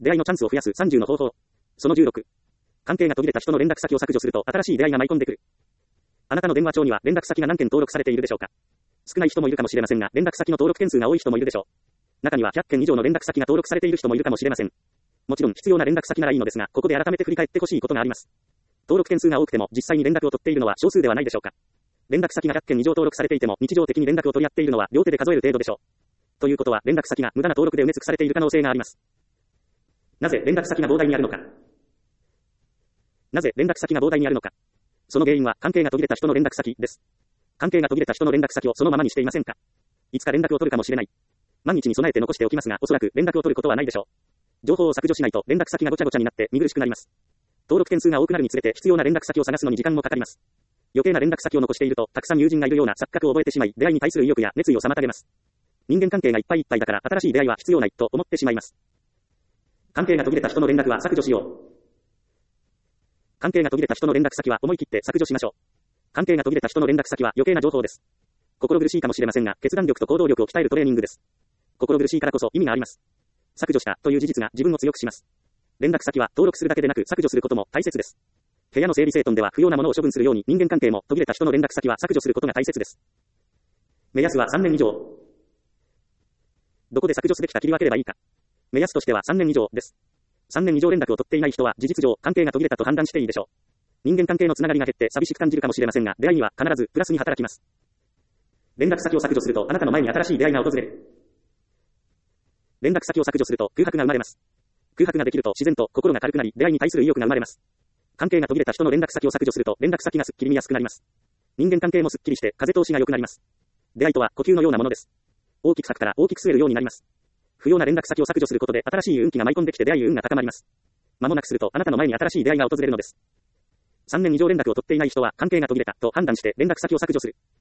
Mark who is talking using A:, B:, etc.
A: 出会いのチャンスを増やす30の方法。その16。関係が途切れた人の連絡先を削除すると新しい出会いが舞い込んでくる。あなたの電話帳には連絡先が何件登録されているでしょうか。少ない人もいるかもしれませんが、連絡先の登録件数が多い人もいるでしょう。中には100件以上の連絡先が登録されている人もいるかもしれません。もちろん必要な連絡先ならいいのですが、ここで改めて振り返ってほしいことがあります。登録件数が多くても実際に連絡を取っているのは少数ではないでしょうか。連絡先が100件以上登録されていても日常的に連絡を取り合っているのは両手で数える程度でしょう。ということは連絡先が無駄な登録で埋め尽くされている可能性があります。なぜ連絡先が膨大にあるのか。なぜ連絡先が膨大にあるのか。その原因は関係が途切れた人の連絡先です。関係が途切れた人の連絡先をそのままにしていませんか。いつか連絡を取るかもしれない。万一に備えて残しておきますが、おそらく連絡を取ることはないでしょう。情報を削除しないと連絡先がごちゃごちゃになって見苦しくなります。登録件数が多くなるにつれて必要な連絡先を探すのに時間もかかります。余計な連絡先を残していると、たくさん友人がいるような錯覚を覚えてしまい、出会いに対する意欲や熱意を妨げます。人間関係がいっぱいいっぱいだから新しい出会いは必要ないと思ってしまいます。関係が途切れた人の連絡は削除しよう。関係が途切れた人の連絡先は思い切って削除しましょう。関係が途切れた人の連絡先は余計な情報です。心苦しいかもしれませんが、決断力と行動力を鍛えるトレーニングです。心苦しいからこそ意味があります。削除したという事実が自分を強くします。連絡先は登録するだけでなく削除することも大切です。部屋の整理整頓では不要なものを処分するように人間関係も途切れた人の連絡先は削除することが大切です。目安は3年以上。どこで削除すべきか切り分ければいいか。目安としては3年以上です。3年以上連絡を取っていない人は事実上関係が途切れたと判断していいでしょう。人間関係のつながりが減って寂しく感じるかもしれませんが、出会いには必ずプラスに働きます。連絡先を削除するとあなたの前に新しい出会いが訪れる。連絡先を削除すると空白が生まれます。空白ができると自然と心が軽くなり、出会いに対する意欲が生まれます。関係が途切れた人の連絡先を削除すると連絡先がすっきり見やすくなります。人間関係もすっきりして風通しが良くなります。出会いとは呼吸のようなものです。大きく咲くから大きく吸えるようになります。不要な連絡先を削除することで新しい運気が舞い込んできて出会い運が高まります。間もなくするとあなたの前に新しい出会いが訪れるのです。3年以上連絡を取っていない人は関係が途切れたと判断して連絡先を削除する。